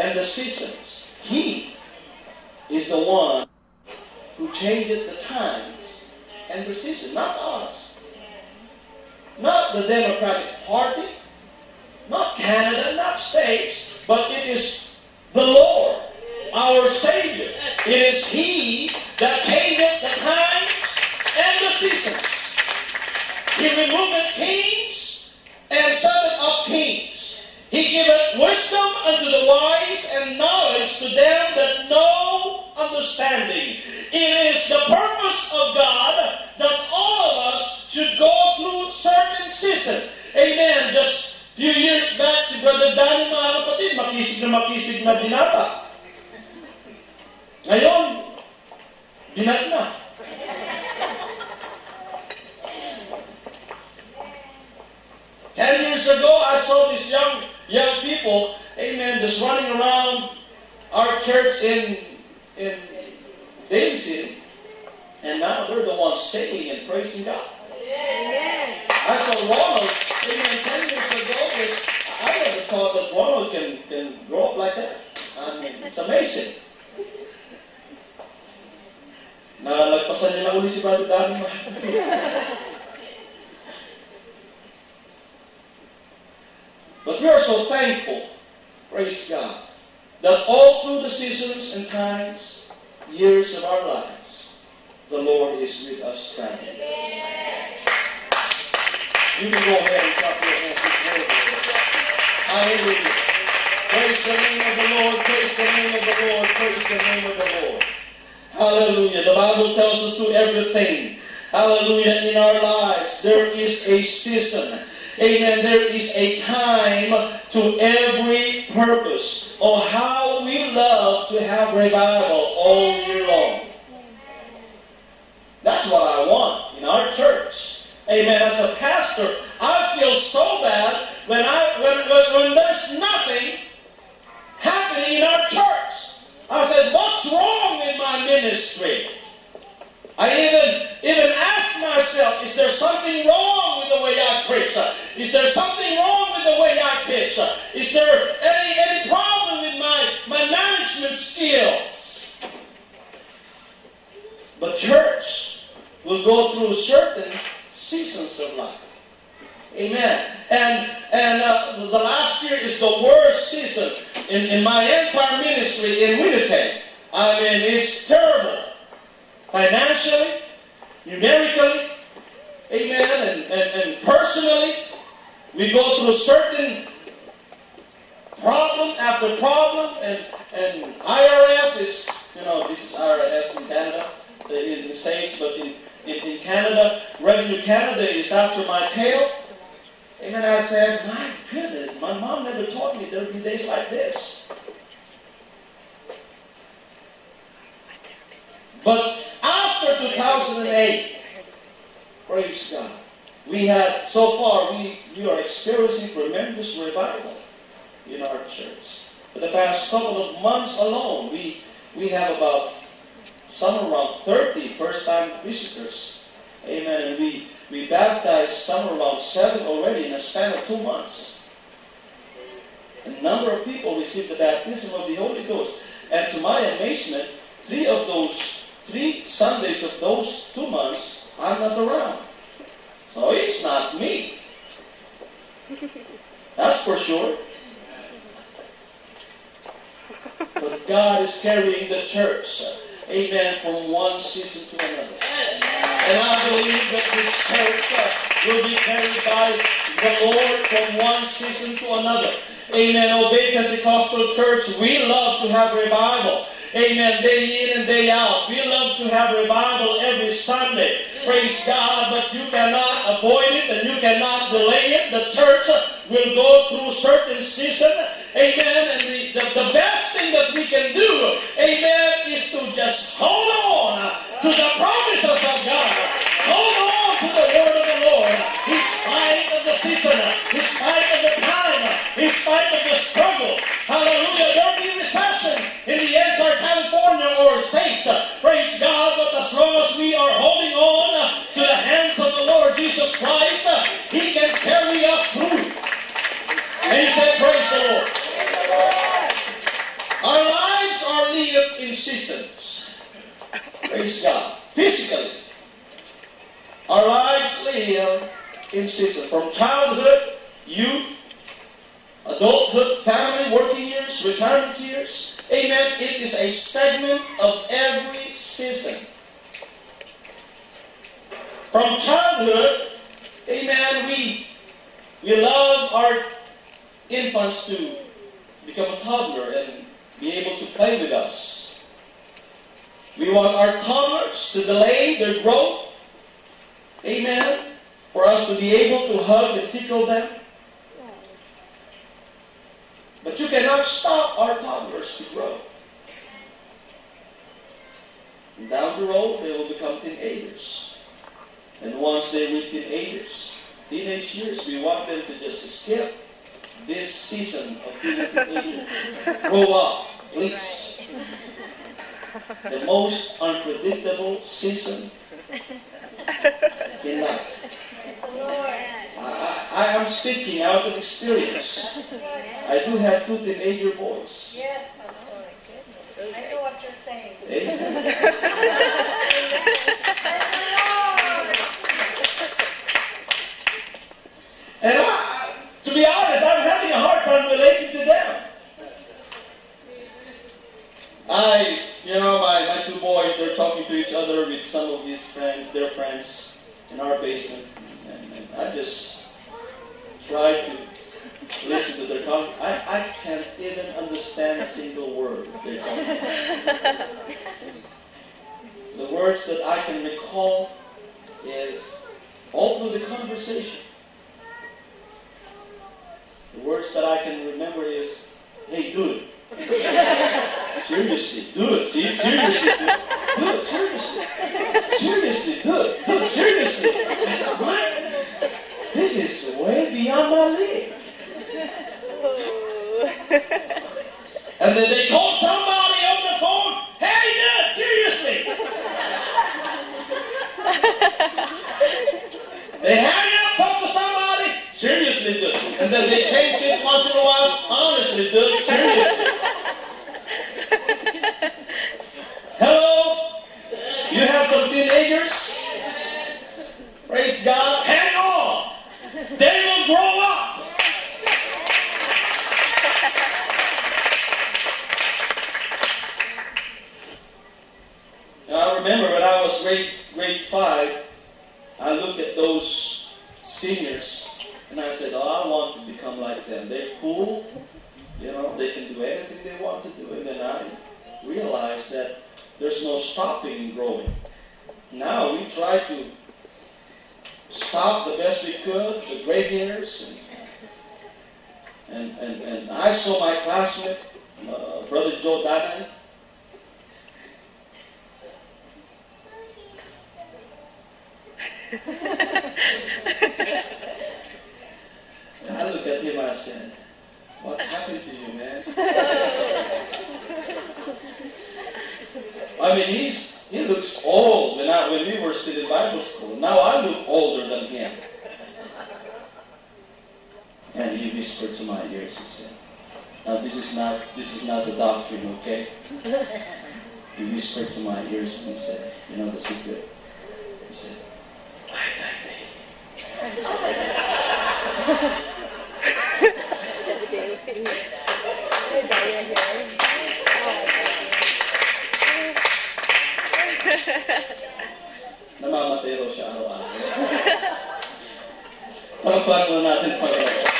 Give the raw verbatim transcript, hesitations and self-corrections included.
and the seasons. He is the one who changed the times and the seasons, not us. Not the Democratic Party, not Canada, not states, but it is the Lord, our Savior. It is He that changeth the times and the seasons. He removeth kings and setteth up kings. He giveth wisdom unto the wise and knowledge to them that know understanding. It is the purpose of God that all of us should go through certain seasons. Amen. Just a few years back, si Brother Danny, mga kapatid, makisig na makisig na binata. Ngayon, binat na. Ten years ago, I saw these young young people, amen, just running around our church in in Daly City, and now they're the ones singing and praising God. Amen. I saw Ronald, amen, ten years ago. Was, I never thought that Ronald can can grow up like that. I mean, it's amazing. Na nagpasan niya na uli si Brother Danny. But we are so thankful, praise God, that all through the seasons and times, years of our lives, the Lord is with us, family. You can go ahead and clap your hands before the Lord. Hallelujah. Praise the name of the Lord, praise the name of the Lord, praise the name of the Lord. Hallelujah. The Bible tells us to everything. Hallelujah. In our lives, there is a season. Amen. There is a time to every purpose. Oh, how we love to have revival all year long. That's what I want in our church. Amen. As a pastor, I feel so bad when I when, when, when there's nothing happening in our church. I said, what's wrong in my ministry? I even, even asked myself, is there something wrong with the way I preach? Is there something wrong with the way I pitch? Is there any, any problem with my, my management skills? But church will go through certain seasons of life. Amen. And and uh, the last year is the worst season in, in my entire ministry in Winnipeg. I mean, it's terrible. Financially, numerically, amen, and, and, and personally, we go through certain problem after problem, and, and I R S is, you know, this is I R S in Canada, in the States, but in, in, in Canada, Revenue Canada is after my tail. Amen. I said, my goodness, my mom never taught me there would be days like this. But after two thousand eight, praise God, we had, so far, we, we are experiencing tremendous revival in our church. For the past couple of months alone, we we have about somewhere around thirty first-time visitors. Amen. And we, we baptized somewhere around seven already in a span of two months. A number of people received the baptism of the Holy Ghost. And to my amazement, three of those Three Sundays of those two months, I'm not around. So it's not me. That's for sure. But God is carrying the church, amen, from one season to another. And I believe that this church uh, will be carried by the Lord from one season to another. Amen. Obey Pentecostal Church, we love to have revival. Amen. Day in and day out. We love to have revival every Sunday. Praise God. But you cannot avoid it and you cannot delay it. The church will go through certain season. Amen. And the, the, the best thing that we can do, amen, is to just hold on to the promises of God. Hold on to the word of the Lord. In spite of the season, in spite of the time, in spite of the struggle. Hallelujah. There will be recession in the entire California or states. Praise God. But as long as we are holding on to the hands of the Lord Jesus Christ, He can carry us through. And He said, praise the Lord. live in seasons. Praise God. Physically, our lives live in seasons. From childhood, youth, adulthood, family, working years, retirement years. Amen. It is a segment of every season. From childhood, amen, we, we love our infants to become a toddler and be able to play with us. We want our toddlers to delay their growth. Amen. For us to be able to hug and tickle them. But you cannot stop our toddlers to grow. And down the road, they will become teenagers. And once they reach teenagers, teenage years, we want them to just skip this season of being a teenager. Grow up, please. The most unpredictable season in life. I, I am speaking out of experience. I do have two teenager boys. Yes, Pastor. I know what you're saying. Amen. And I, to be honest, I'm having a hard time relating to them. I, you know, my, my two boys, they're talking to each other with some of his friends, their friends in our basement. And, and I just try to listen to their conversation. I, I can't even understand a single word they're talking about. The words that I can recall is all through the conversation. The words that I can remember is, hey, dude. Seriously, dude. See, seriously, dude. Dude, seriously. Seriously, dude. Dude, seriously. I said, what? This is way beyond my league. And then they call somebody on the phone, hey, dude, seriously. They hang up, talk to somebody, seriously, dude. And then they change it once in a while, honestly, dude, seriously. Hello? You have some teenagers? Praise God. Hang on. They will grow up. Now, I remember when I was grade, grade five, I looked at those seniors and I said, oh, I want to become like them. They're cool. You know, they can do anything they want to do. And then I realized that there's no stopping growing. Now we try to stop the best we could, the gray hairs. And, and, and, and I saw my classmate, uh, Brother Joe Danay. I looked at him and I said, what happened to you, man? I mean, he's he looks old when, I, when we were still in Bible school. Now I look older than him. And he whispered to my ears, he said, now this is not this is not the doctrine, okay? He whispered to my ears and he said, you know the secret? He said, I Namamatero siya araw-araw. Pagpag mo natin pag